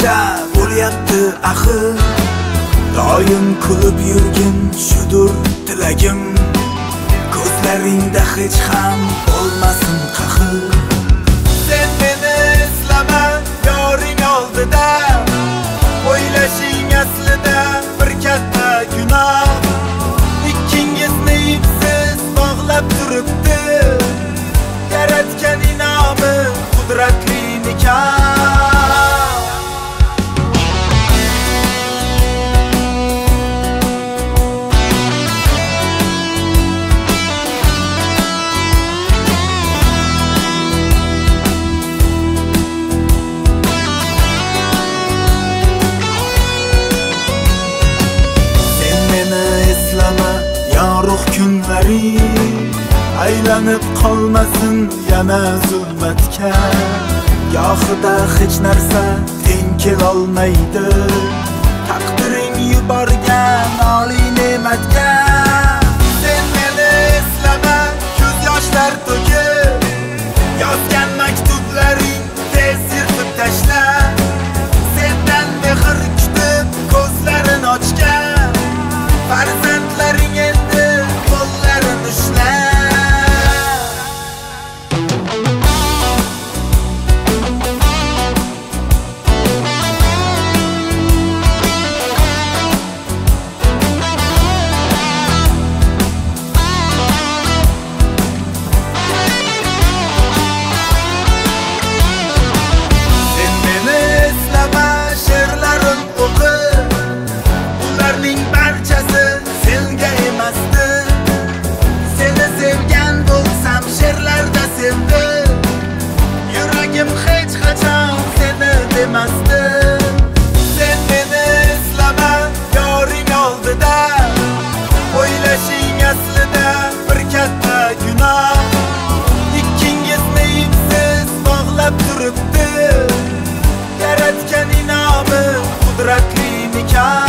qancha bo'lyapti axir. Doim kulib yurgin shudur tilagim, ko'zlaringda hech ham bo'lmasin qahr. Sen meni eslama yoring oldida, o'ylashing aslida bir katta gunoh. Ikkingizni ipsiz bog'lab turibdi yaratgan inomi qudratli nikoh. Yorug' kunlaring aylanib qolmasin yana zulmatga. Gohida hech narsa teng kelolmaydi taqdiring yuborgan oliy ne'matga. Sen meni eslama ko'z yoshlar to'kib, yozgan maktublaring tez yirtib tashla. Sendan mehr kutib ko'zlarin ochgan farzandlaring endi qo'llarini ushla. Sen meni eslama she'rlarim o'qi, ularning barchasi senga emasdi. Seni sevgan bo'lsam she'rlarda sevdim, yuragim hech qachon seni demasdi. Sen meni eslama yoring oldida, o'ylashing aslida bir katta gunoh. Ikkingizni ipsiz bog'lab turibdi yaratgan inomi qudratli nikoh.